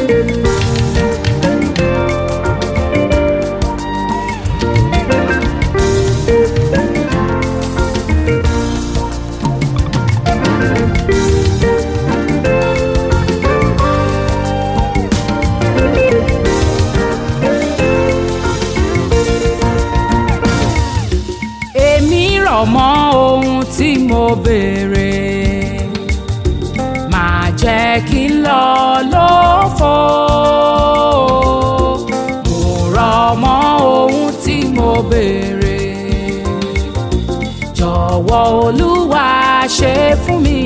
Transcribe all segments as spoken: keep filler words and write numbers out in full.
mọ ohun tí mo béèrè má jẹ́ kí n lọ lófo. Mo rọ̀ mọ́ ohun tí mo béèrè jọ̀wọ́ Olúwa ṣe fún mi.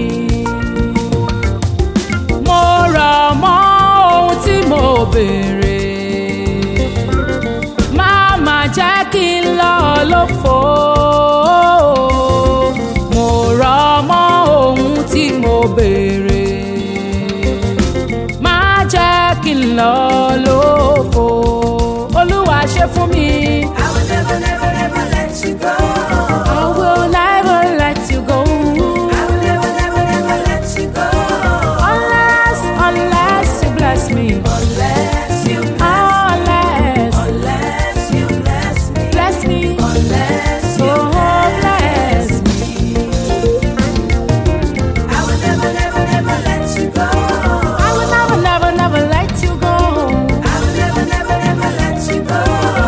Mo rọ̀ mọ́ ohun tí mo béèrè má má jẹ́ kí n lọ lófo. Béèrè má jẹ́ kí n lọ lófo. Olúwa ṣe fún mi. I will never never never let you go. I will never let you go. I will never never never let you go. Unless unless you bless me. Unless you bless unless me. Unless you bless me. Bless me. Unless you oh, bless me. I will never never never let you go. I will never never never let you go. I will never never never let you go.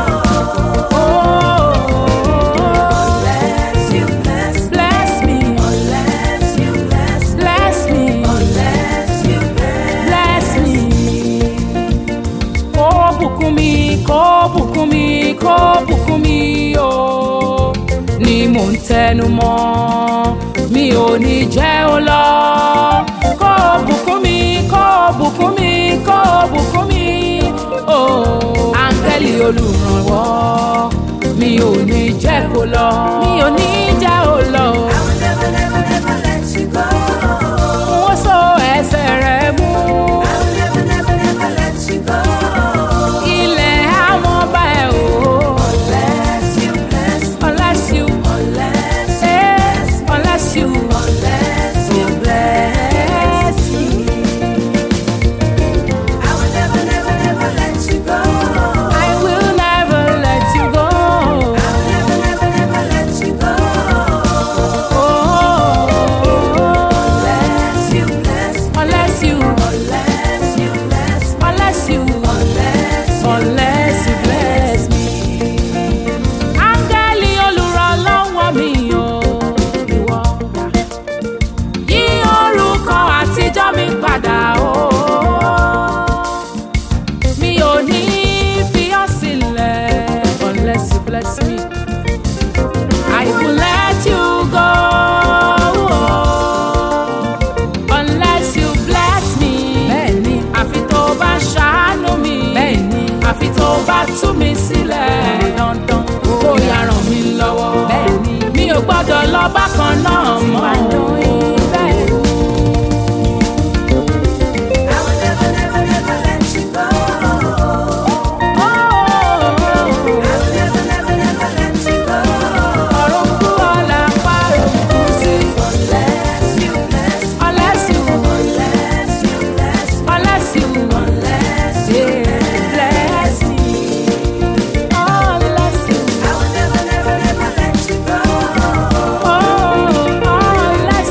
Oh, unless you bless bless me. Unless you bless Bless me. Unless you bless Bless me. Kó bùkún mi, kó bùkún mi, kó bùkún mi o. Ni mò ń tẹnu mọ́, mi ò ní jẹ́ ó lọ. Kó bùkún mi, kó bùkún mi, kó bùkún mi o. Áńgẹ́lì olùrànwọ́, mi ò ní jẹ́ kó lọ. Mi ò ní jẹ́ ó lọ. I will never never never let you go. Wọ́n so ẹsẹ̀ rẹ̀ mú. I will never never never let you go. Ilẹ̀ àwọn ọba ẹ̀ o. Unless you bless Unless you, Unless you yes, unless you, Unless you bless me. I will never never never let you go. I will never let you go. I will never never never let you go. Oh, Unless you bless unless you, Unless you bless unless you, Unless you unless you bless me. Áńgẹ́lì olùrànlọ́wọ́ mi o, ìwọ dà. Yí orúkọ àtijọ́ mi padà o. Mi ò ní fi ọ́ sílẹ̀ unless you bless me. I will let you go unless you bless me. Bẹ́ẹ̀ni, àfi tó bá ṣàánú mi. Bẹ́ẹ̀ni, àfi tó bá tú mi sílẹ̀. Dandan kó yá ràn mí lọ́wọ́. Bẹ́ẹ̀ni, mi ò gbọ́dọ̀ lọ bákan náà mọ́. Bẹ́ẹ̀ni. I will never never never let you go. Oh, I will never never never let you go. ọ̀run kú ọ̀la parun kú sí. Unless you bless Unless you, Unless you bless unless you, Unless you bless me. Unless you, I will never never never let you go. oh, unless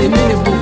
èmi nìbò